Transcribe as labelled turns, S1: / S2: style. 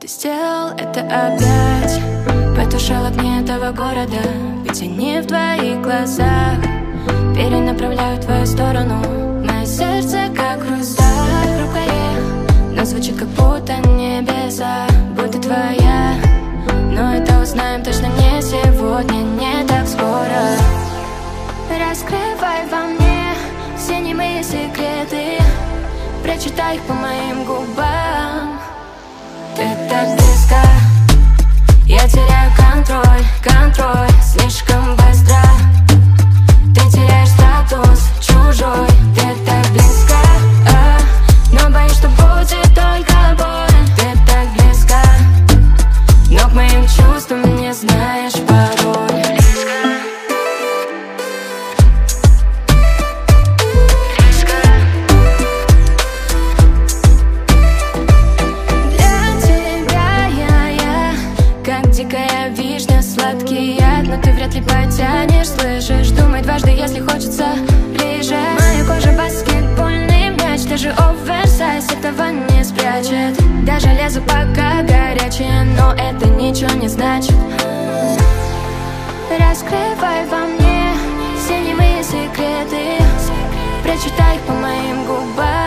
S1: Ты сделал это опять, потушил огни этого города, ведь они в твоих глазах перенаправляют в твою сторону. Мое сердце как хрусталь в рукаве, но звучит как будто небеса, будто твоя. Но это узнаем точно не сегодня, не так скоро. Раскрывай во мне все немые секреты, прочитай их по моим губам. Ты так близко, я теряю контроль слишком быстро. Ты теряешь статус чужой. Ты так близко, но боюсь, что будет только боль. Ты так близко, но к моим чувствам не знаешь пароль. Дикая вишня, сладкий яд, но ты вряд ли потянешь, слышишь? Думай дважды, если хочется ближе. Моя кожа баскетбольный мяч, даже оверсайз этого не спрячет. Даже лезу пока горячее, но это ничего не значит. Раскрывай во мне все немые секреты, прочитай их по моим губам.